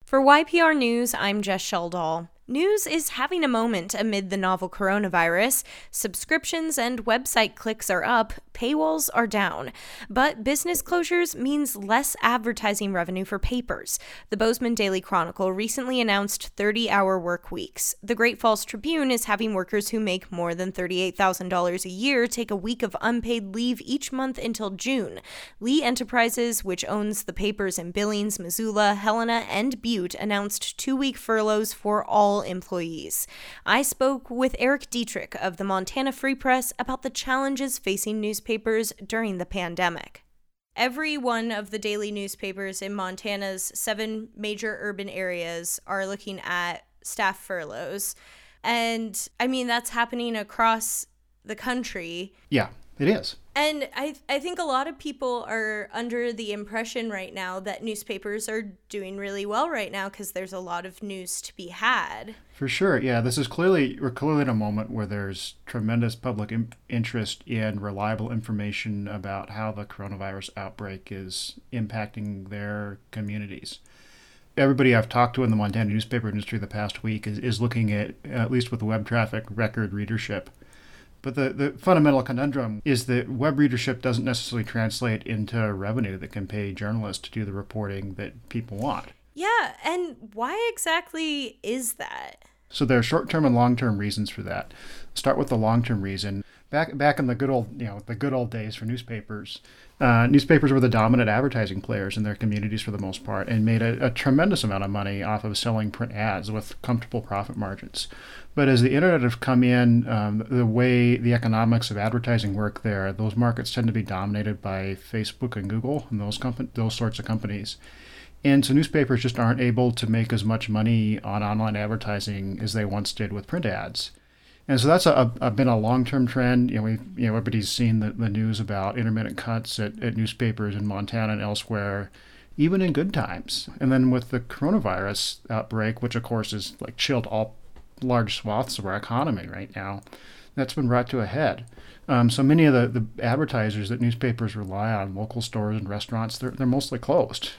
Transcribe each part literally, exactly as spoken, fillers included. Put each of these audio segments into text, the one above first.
For Y P R News, I'm Jess Sheldall. News is having a moment amid the novel coronavirus. Subscriptions and website clicks are up, paywalls are down. But business closures means less advertising revenue for papers. The Bozeman Daily Chronicle recently announced thirty-hour work weeks. The Great Falls Tribune is having workers who make more than thirty-eight thousand dollars a year take a week of unpaid leave each month until June. Lee Enterprises, which owns the papers in Billings, Missoula, Helena, and Butte, announced two-week furloughs for all employees. I spoke with Eric Dietrich of the Montana Free Press about the challenges facing newspapers during the pandemic. Every one of the daily newspapers in Montana's seven major urban areas are looking at staff furloughs. And I mean, that's happening across the country. Yeah, it is. And I I think a lot of people are under the impression right now that newspapers are doing really well right now because there's a lot of news to be had. For sure, yeah. This is clearly, we're clearly in a moment where there's tremendous public im- interest in reliable information about how the coronavirus outbreak is impacting their communities. Everybody I've talked to in the Montana newspaper industry the past week is, is looking at, at least with web traffic, record readership. But the, the fundamental conundrum is that web readership doesn't necessarily translate into revenue that can pay journalists to do the reporting that people want. Yeah, and why exactly is that? So there are short-term and long-term reasons for that. Start with the long-term reason. Back back in the good old, you know, the good old days for newspapers, uh, newspapers were the dominant advertising players in their communities for the most part, and made a, a tremendous amount of money off of selling print ads with comfortable profit margins. But as the internet have come in, um, the way the economics of advertising work there, those markets tend to be dominated by Facebook and Google and those comp- those sorts of companies. And so newspapers just aren't able to make as much money on online advertising as they once did with print ads. And so that's a, a been a long-term trend. You know, we you know everybody's seen the, the news about intermittent cuts at, at newspapers in Montana and elsewhere, even in good times. And then with the coronavirus outbreak, which of course is like chilled all large swaths of our economy right now, that's been brought to a head. Um, so many of the, the advertisers that newspapers rely on, local stores and restaurants, they're they're mostly closed.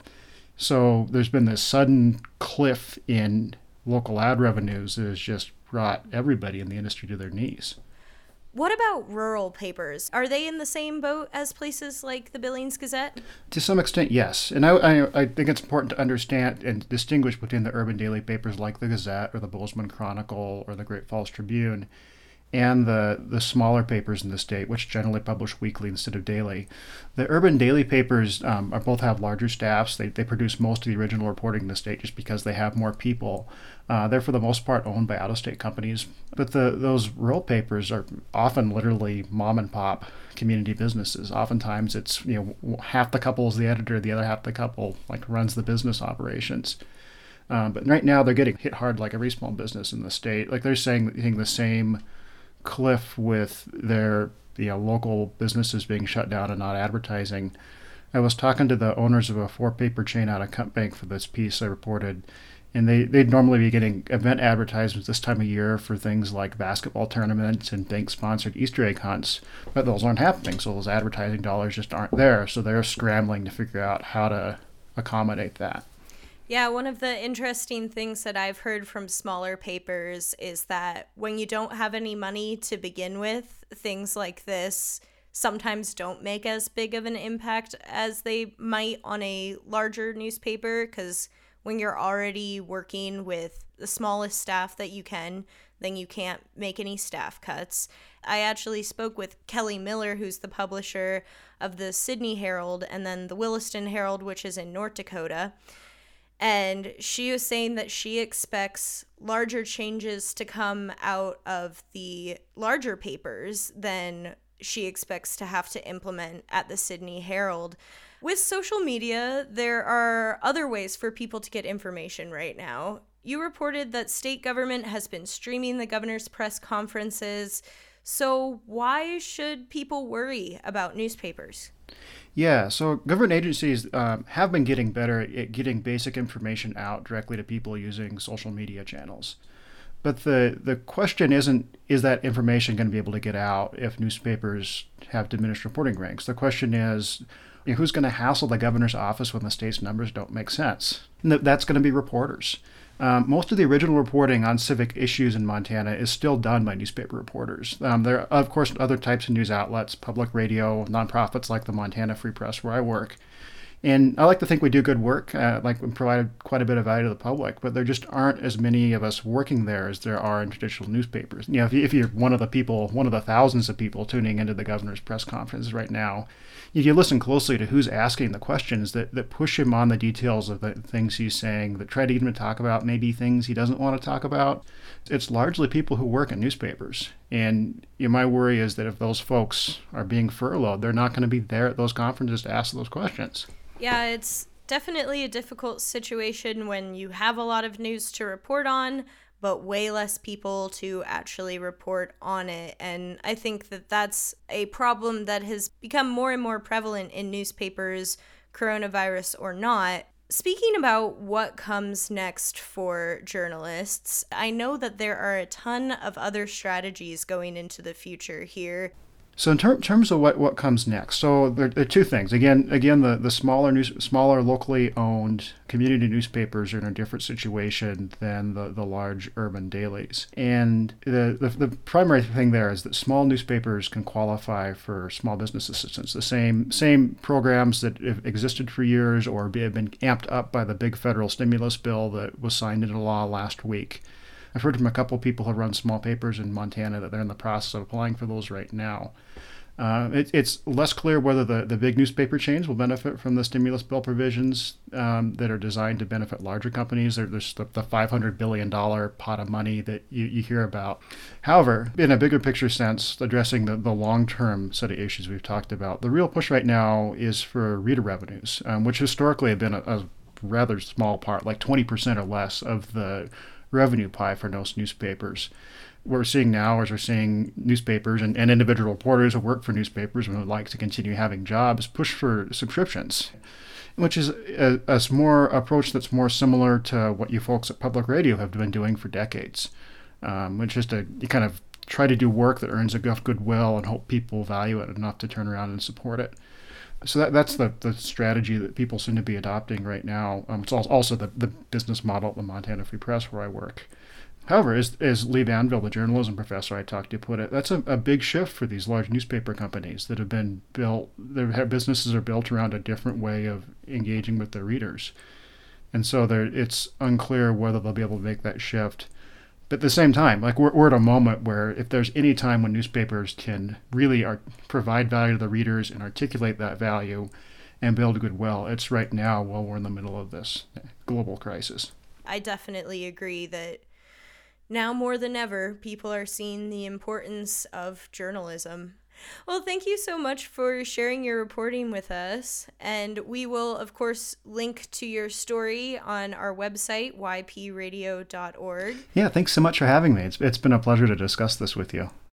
So there's been this sudden cliff in local ad revenues that has just brought everybody in the industry to their knees. What about rural papers? Are they in the same boat as places like the Billings Gazette? To some extent, yes. And I, I, I think it's important to understand and distinguish between the urban daily papers like the Gazette or the Bozeman Chronicle or the Great Falls Tribune and the, the smaller papers in the state, which generally publish weekly instead of daily. The urban daily papers um, are both have larger staffs. They, they produce most of the original reporting in the state just because they have more people. Uh, they're for the most part owned by out-of-state companies. But the those rural papers are often literally mom and pop community businesses. Oftentimes it's, you know, half the couple is the editor, the other half the couple like runs the business operations. Um, but right now they're getting hit hard like every small business in the state. Like they're saying, saying the same cliff with their you know, local businesses being shut down and not advertising. I was talking to the owners of a four-paper chain out of Cutbank for this piece I reported, and they, they'd normally be getting event advertisements this time of year for things like basketball tournaments and bank-sponsored Easter egg hunts, but those aren't happening, so those advertising dollars just aren't there, so they're scrambling to figure out how to accommodate that. Yeah, one of the interesting things that I've heard from smaller papers is that when you don't have any money to begin with, things like this sometimes don't make as big of an impact as they might on a larger newspaper, because when you're already working with the smallest staff that you can, then you can't make any staff cuts. I actually spoke with Kelly Miller, who's the publisher of the Sydney Herald and then the Williston Herald, which is in North Dakota. And she was saying that she expects larger changes to come out of the larger papers than she expects to have to implement at the Sydney Herald. With social media, there are other ways for people to get information right now. You reported that state government has been streaming the governor's press conferences. So why should people worry about newspapers? Yeah, so government agencies um, have been getting better at getting basic information out directly to people using social media channels. But the, the question isn't, is that information going to be able to get out if newspapers have diminished reporting ranks? The question is, you know, who's going to hassle the governor's office when the state's numbers don't make sense? And that's going to be reporters. Um, most of the original reporting on civic issues in Montana is still done by newspaper reporters. Um, there are, of course, other types of news outlets, public radio, nonprofits like the Montana Free Press, where I work. And I like to think we do good work, uh, like we provided quite a bit of value to the public, but there just aren't as many of us working there as there are in traditional newspapers. You know, if, you, if you're one of the people, one of the thousands of people tuning into the governor's press conference right now, if you listen closely to who's asking the questions that, that push him on the details of the things he's saying, that try to get him to talk about maybe things he doesn't want to talk about, it's largely people who work in newspapers. And you know, my worry is that if those folks are being furloughed, they're not going to be there at those conferences to ask those questions. Yeah, it's definitely a difficult situation when you have a lot of news to report on, but way less people to actually report on it. And I think that that's a problem that has become more and more prevalent in newspapers, coronavirus or not. Speaking about what comes next for journalists, I know that there are a ton of other strategies going into the future here. So in ter- terms of what, what comes next, so there, there are two things. Again, again, the, the smaller news, smaller locally owned community newspapers are in a different situation than the, the large urban dailies. And the, the the primary thing there is that small newspapers can qualify for small business assistance. The same same programs that have existed for years or have been amped up by the big federal stimulus bill that was signed into law last week. I've heard from a couple of people who run small papers in Montana that they're in the process of applying for those right now. Uh, it, it's less clear whether the, the big newspaper chains will benefit from the stimulus bill provisions um, that are designed to benefit larger companies. There, there's the, the five hundred billion dollars pot of money that you, you hear about. However, in a bigger picture sense, addressing the, the long-term set of issues we've talked about, the real push right now is for reader revenues, um, which historically have been a, a rather small part, like twenty percent or less of the revenue pie for most newspapers. What we're seeing now is we're seeing newspapers and, and individual reporters who work for newspapers and would like to continue having jobs push for subscriptions, which is a, a more approach that's more similar to what you folks at public radio have been doing for decades, um, which is to you kind of try to do work that earns enough goodwill and hope people value it enough to turn around and support it. So that that's the, the strategy that people seem to be adopting right now. Um, it's also the, the business model at the Montana Free Press where I work. However, as, as Lee Banville, the journalism professor I talked to, put it, that's a, a big shift for these large newspaper companies that have been built, their businesses are built around a different way of engaging with their readers. And so it's unclear whether they'll be able to make that shift. But at the same time, like we're, we're at a moment where if there's any time when newspapers can really art- provide value to the readers and articulate that value and build goodwill, it's right now while we're in the middle of this global crisis. I definitely agree that now more than ever, people are seeing the importance of journalism. Well, thank you so much for sharing your reporting with us. And we will, of course, link to your story on our website, y p radio dot org. Yeah, thanks so much for having me. It's, it's been a pleasure to discuss this with you.